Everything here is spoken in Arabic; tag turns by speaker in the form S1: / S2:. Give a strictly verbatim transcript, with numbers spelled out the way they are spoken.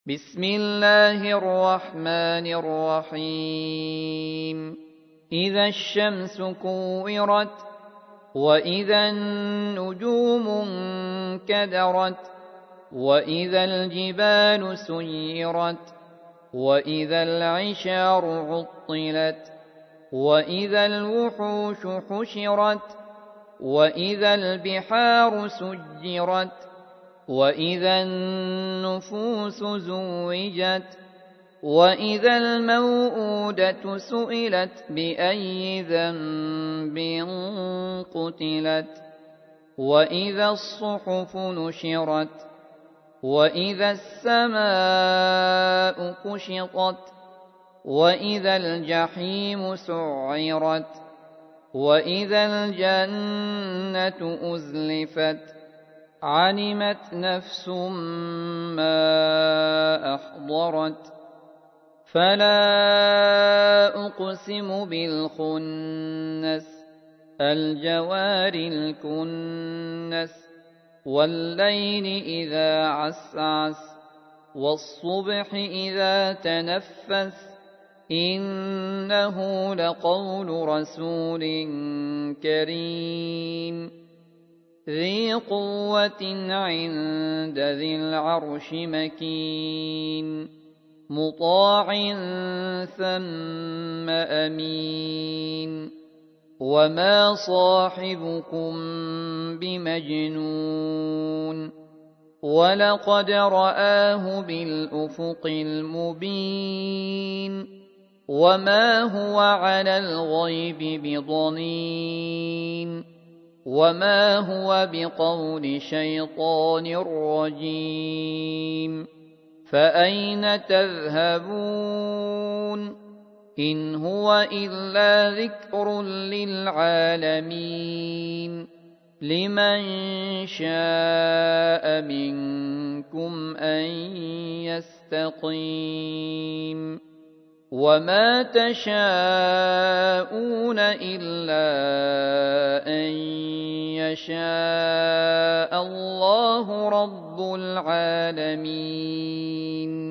S1: بسم الله الرحمن الرحيم إذا الشمس كورت وإذا النجوم انكدرت وإذا الجبال سيرت وإذا العشار عطلت وإذا الوحوش حشرت وإذا البحار سجرت وإذا النفوس زوجت وإذا الموءودة سئلت بأي ذنب قتلت وإذا الصحف نشرت وإذا السماء كشطت وإذا الجحيم سعرت وإذا الجنة أزلفت علمت نفس ما أحضرت فلا أقسم بالخنس الجوار الكنس والليل إذا عسعس والصبح إذا تنفس إنه لقول رسول كريم ذي قوة عند ذي العرش مكين مطاع ثم أمين وما صاحبكم بمجنون ولقد رآه بالأفق المبين وما هو على الغيب بضنين وما هو بقول شيطان رجيم فأين تذهبون إن هو إلا ذكر للعالمين لمن شاء منكم أن يستقيم وما تشاءون إلا أن يشاء الله رب العالمين.